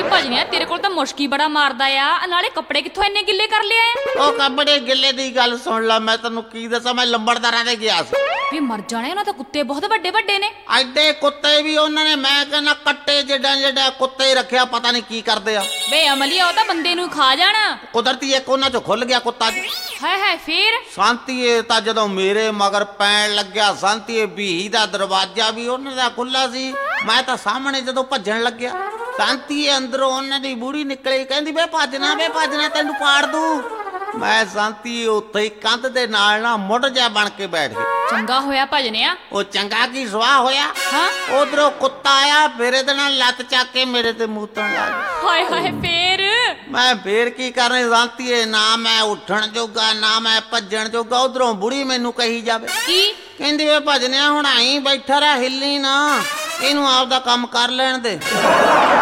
ਵੇ ਭਜਨਿਆ ਤੇਰੇ ਕੋਲ ਤਾਂ ਮੁਸ਼ਕੀ ਬੜਾ ਮਾਰਦਾ ਆ, ਨਾਲੇ ਕੱਪੜੇ ਕਿੱਥੋਂ ਇੰਨੇ ਗਿੱਲੇ ਕਰ ਲਿਆ? ਉਹ ਕੱਪੜੇ ਗਿੱਲੇ ਦੀ ਗੱਲ ਸੁਣ ਲੈ, ਮੈਂ ਤੈਨੂੰ ਕੀ ਦੱਸਾਂ, ਮੈਂ ਲੰਬੜਦਾਰਾਂ ਦੇ ਗਿਆ ਸੀ। ਵੀ ਮਰ ਜਾਣੇ, ਉਹਨਾਂ ਤਾਂ ਕੁੱਤੇ ਬਹੁਤ ਵੱਡੇ ਵੱਡੇ ਨੇ। ਐਡੇ ਕੁੱਤੇ ਵੀ ਉਹਨਾਂ ਨੇ, ਮੈਂ ਕਹਿੰਦਾ ਕੱਟੇ ਜਿਹੜਾ ਕੁੱਤੇ ਰੱਖਿਆ, ਪਤਾ ਨਹੀਂ ਕੀ ਕਰਦੇ ਆ। ਵੇ ਅਮਲੀਆ, ਉਹ ਤਾਂ ਬੰਦੇ ਨੂੰ ਖਾ ਜਾਣਾ। ਕੁਦਰਤੀ ਇੱਕ ਉਹਨਾਂ ਚੋਂ ਖੁੱਲ ਗਿਆ ਕੁੱਤਾ ਜੀ। ਹਾਏ ਫੇਰ ਸ਼ਾਂਤੀਏ ਤਾਂ ਜਦੋਂ ਮੇਰੇ ਮਗਰ ਪੈਣ ਲੱਗਿਆ, ਸ਼ਾਂਤੀਏ ਬੀਹੀ ਦਾ ਦਰਵਾਜ਼ਾ ਵੀ ਉਹਨਾਂ ਦਾ ਖੁੱਲਾ ਸੀ। ਮੈਂ ਤਾਂ ਸਾਹਮਣੇ ਜਦੋਂ ਭੱਜਣ ਲੱਗਿਆ, ਸ਼ਾਂਤੀਏ ਅੰਦਰੋਂ ਉਹਨਾਂ ਦੀ ਬੁੜੀ ਨਿਕਲੀ, ਕਹਿੰਦੀ ਵੇ ਭੱਜਣਾ ਤੈਨੂੰ ਪਾੜ ਦੂੰ। ਮੈਂ ਸ਼ਾਂਤੀ ਉੱਥੇ ਹੀ ਕੰਧ ਦੇ ਨਾਲ ਨਾ ਮੁੱਢ ਜਾ ਬਣ ਕੇ ਬੈਠ ਗਈ। ਚੰਗਾ ਹੋਇਆ ਭਜਨਿਆ। ਉਹ ਚੰਗਾ ਕੀ ਸਵਾਹ ਹੋਇਆ, ਹਾਂ ਉਧਰੋਂ ਕੁੱਤਾ ਆਇਆ, ਫਿਰ ਇਹਦੇ ਨਾਲ ਲੱਤ ਚੱਕ ਕੇ ਮੇਰੇ ਤੇ ਮੂਤਣ ਲੱਗ ਗਿਆ। ਹਾਏ ਫੇਰ ਮੈਂ ਫੇਰ ਕੀ ਕਰਨਾ ਸ਼ਾਂਤੀਏ, ਨਾ ਮੈਂ ਉੱਠਣ ਜੋਗਾ ਨਾ ਮੈਂ ਭੱਜਣ ਜੋਗਾ। ਉਧਰੋਂ ਬੁੜੀ ਮੈਨੂੰ ਕਹੀ ਜਾਵੇ, ਕੀ ਕਹਿੰਦੀ ਵੇ ਭਜਨਿਆ ਹੁਣ ਆਈ ਬੈਠਾ ਰਹਿ, ਹਿੱਲੀ ਨਾ, ਇਹਨੂੰ ਆਪਦਾ ਕੰਮ ਕਰ ਲੈਣ ਦੇ।